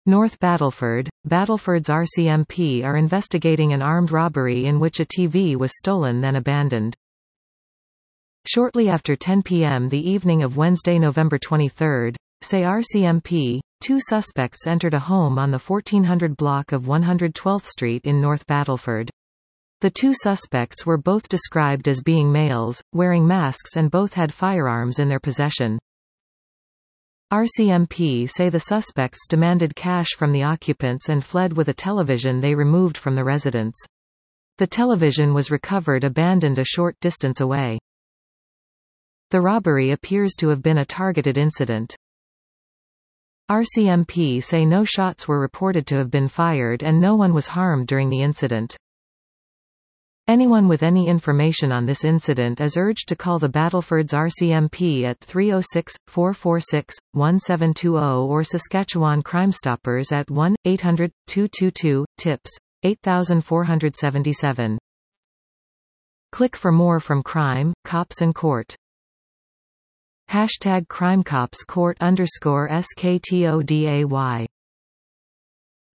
North Battleford. Battleford's RCMP are investigating an armed robbery in which a TV was stolen then abandoned. Shortly after 10 p.m. the evening of Wednesday, November 23, say RCMP, two suspects entered a home on the 1400 block of 112th Street in North Battleford. The two suspects were both described as being males, wearing masks, and both had firearms in their possession. RCMP say the suspects demanded cash from the occupants and fled with a television they removed from the residence. The television was recovered abandoned a short distance away. The robbery appears to have been a targeted incident. RCMP say no shots were reported to have been fired and no one was harmed during the incident. Anyone with any information on this incident is urged to call the Battleford's RCMP at 306-446-1720 or Saskatchewan Crime Stoppers at 1-800-222-TIPS, 8477. Click for more from Crime, Cops and Court. #CrimeCopsCourt_SKTODAY